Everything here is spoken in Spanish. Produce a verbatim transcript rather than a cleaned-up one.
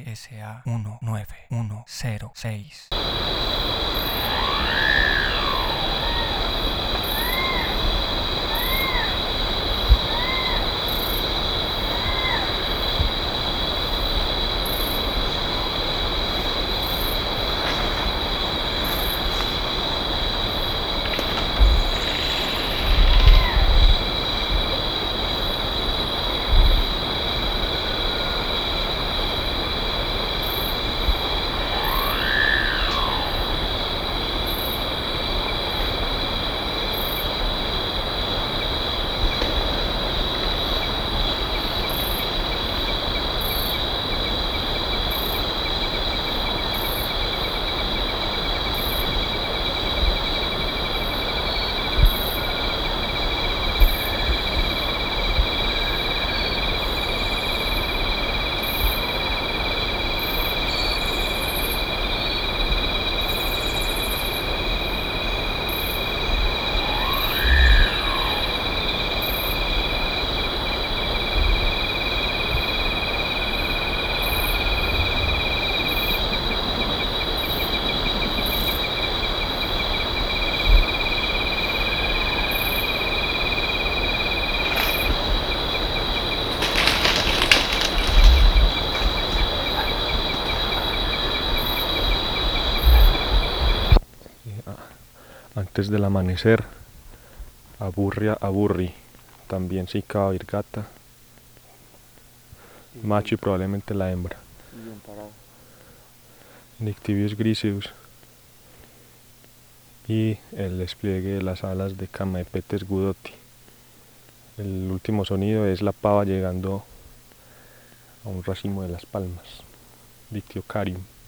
S A uno nueve uno cero seis. Antes del amanecer, aburria aburri, también Cicada virgata, macho y probablemente la hembra. Nyctibius griseus y el despliegue de las alas de Chamaepetes gudoti. El último sonido es la pava llegando a un racimo de las palmas, Dictyocarium.